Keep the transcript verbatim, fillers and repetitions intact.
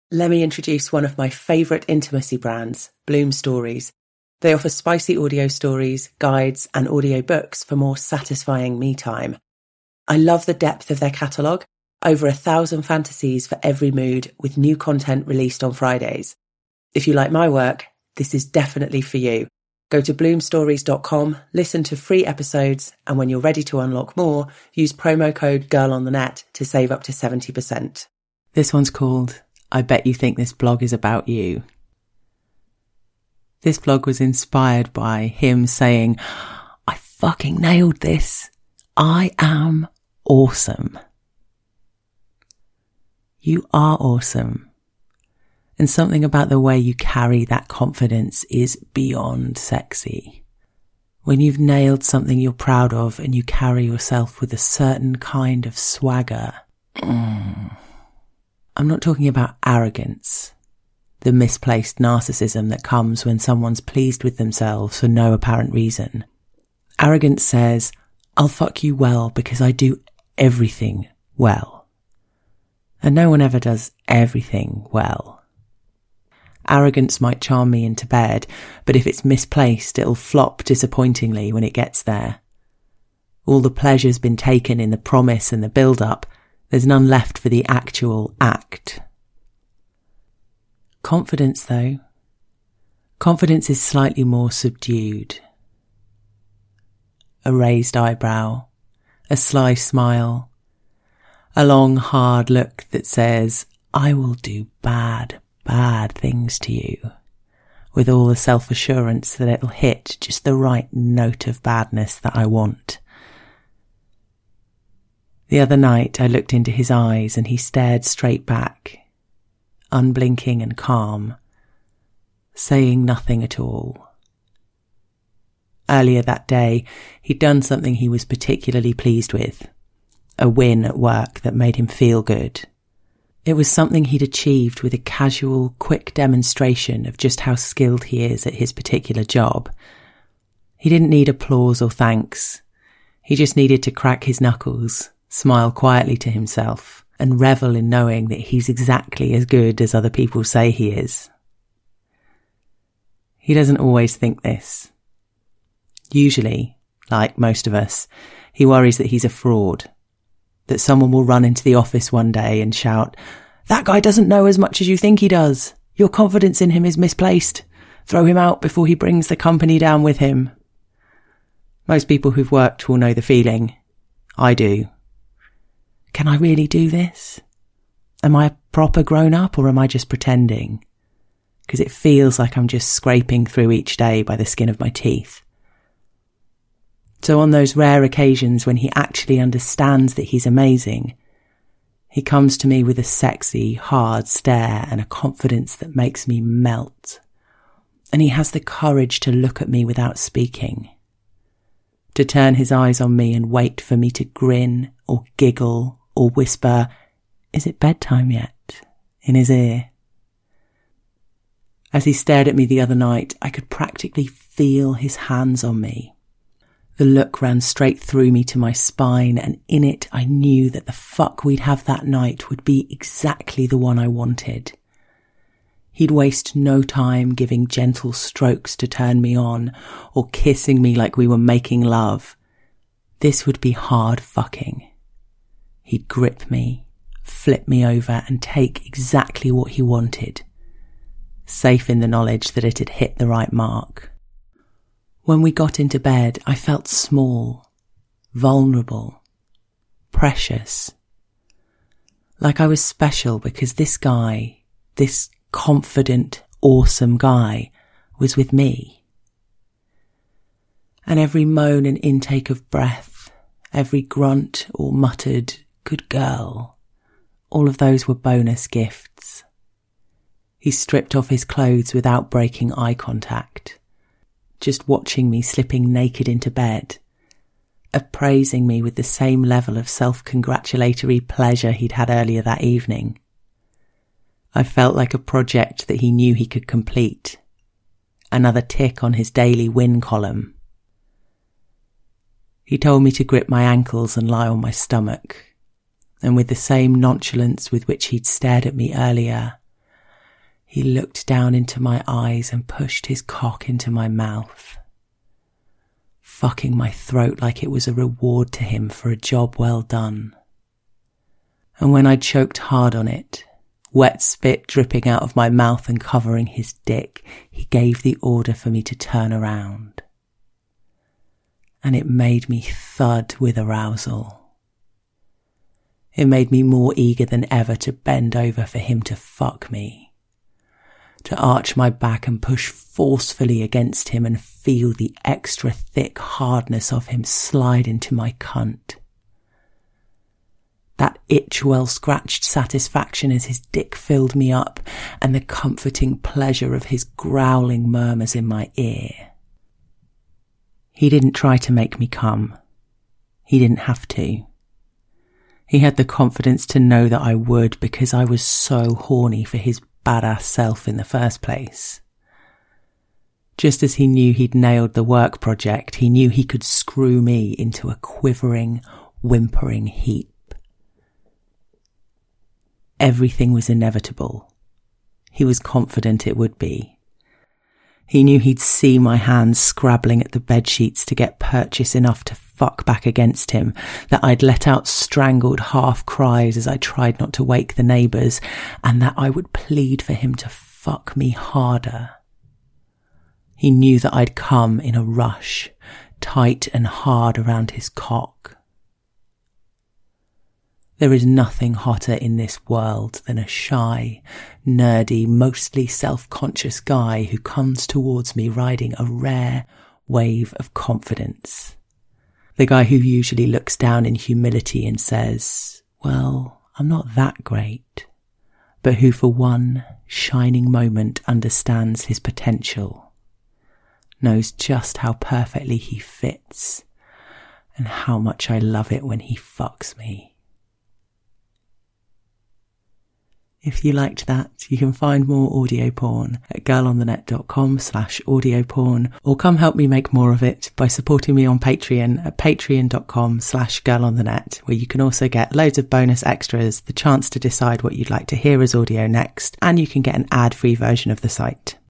Let me introduce one of my favourite intimacy brands, Bloom Stories. They offer spicy audio stories, guides, and audio books for more satisfying me time. I love the depth of their catalogue, over a thousand fantasies for every mood, with new content released on Fridays. If you like my work, this is definitely for you. Go to bloom stories dot com, listen to free episodes, and when you're ready to unlock more, use promo code GIRLONTHENET to save up to seventy percent. This one's called I Bet You Think This Blog Is About You. This vlog was inspired by him saying, I fucking nailed this. I am awesome. You are awesome. And something about the way you carry that confidence is beyond sexy. When you've nailed something you're proud of and you carry yourself with a certain kind of swagger. Mm. I'm not talking about arrogance, the misplaced narcissism that comes when someone's pleased with themselves for no apparent reason. Arrogance says, I'll fuck you well because I do everything well. And no one ever does everything well. Arrogance might charm me into bed, but if it's misplaced, it'll flop disappointingly when it gets there. All the pleasure's been taken in the promise and the build-up. There's none left for the actual act. Confidence, though. Confidence is slightly more subdued. A raised eyebrow, a sly smile, a long, hard look that says, I will do bad, bad things to you, with all the self-assurance that it'll hit just the right note of badness that I want. The other night I looked into his eyes and he stared straight back, unblinking and calm, saying nothing at all. Earlier that day, he'd done something he was particularly pleased with, a win at work that made him feel good. It was something he'd achieved with a casual, quick demonstration of just how skilled he is at his particular job. He didn't need applause or thanks. He just needed to crack his knuckles, smile quietly to himself, and revel in knowing that he's exactly as good as other people say he is. He doesn't always think this. Usually, like most of us, he worries that he's a fraud, that someone will run into the office one day and shout, that guy doesn't know as much as you think he does. Your confidence in him is misplaced. Throw him out before he brings the company down with him. Most people who've worked will know the feeling. I do. Can I really do this? Am I a proper grown-up or am I just pretending? Because it feels like I'm just scraping through each day by the skin of my teeth. So on those rare occasions when he actually understands that he's amazing, he comes to me with a sexy, hard stare and a confidence that makes me melt. And he has the courage to look at me without speaking, to turn his eyes on me and wait for me to grin or giggle or whisper, is it bedtime yet? In his ear. As he stared at me the other night, I could practically feel his hands on me. The look ran straight through me to my spine, and in it I knew that the fuck we'd have that night would be exactly the one I wanted. He'd waste no time giving gentle strokes to turn me on, or kissing me like we were making love. This would be hard fucking. He'd grip me, flip me over, and take exactly what he wanted, safe in the knowledge that it had hit the right mark. When we got into bed, I felt small, vulnerable, precious. Like I was special because this guy, this confident, awesome guy, was with me. And every moan and intake of breath, every grunt or muttered, good girl, all of those were bonus gifts. He stripped off his clothes without breaking eye contact, just watching me slipping naked into bed, appraising me with the same level of self-congratulatory pleasure he'd had earlier that evening. I felt like a project that he knew he could complete, another tick on his daily win column. He told me to grip my ankles and lie on my stomach, and with the same nonchalance with which he'd stared at me earlier, He looked down into my eyes and pushed his cock into my mouth, fucking my throat like it was a reward to him for a job well done. And when I choked hard on it, wet spit dripping out of my mouth and covering his dick, he gave the order for me to turn around. And it made me thud with arousal. It made me more eager than ever to bend over for him to fuck me, to arch my back and push forcefully against him and feel the extra thick hardness of him slide into my cunt. That itch-well-scratched satisfaction as his dick filled me up, and the comforting pleasure of his growling murmurs in my ear. He didn't try to make me come. He didn't have to. He had the confidence to know that I would because I was so horny for his badass self in the first place. Just as he knew he'd nailed the work project, he knew he could screw me into a quivering, whimpering heap. Everything was inevitable. He was confident it would be. He knew he'd see my hands scrabbling at the bedsheets to get purchase enough to fuck back against him, that I'd let out strangled half cries as I tried not to wake the neighbours, and that I would plead for him to fuck me harder. He knew that I'd come in a rush, tight and hard around his cock. There is nothing hotter in this world than a shy, nerdy, mostly self-conscious guy who comes towards me riding a rare wave of confidence. The guy who usually looks down in humility and says, well, I'm not that great, but who for one shining moment understands his potential, knows just how perfectly he fits, and how much I love it when he fucks me. If you liked that, you can find more audio porn at girlonthenet.com slash audio porn, or come help me make more of it by supporting me on Patreon at patreon.com slash girlonthenet, where you can also get loads of bonus extras, the chance to decide what you'd like to hear as audio next, and you can get an ad-free version of the site.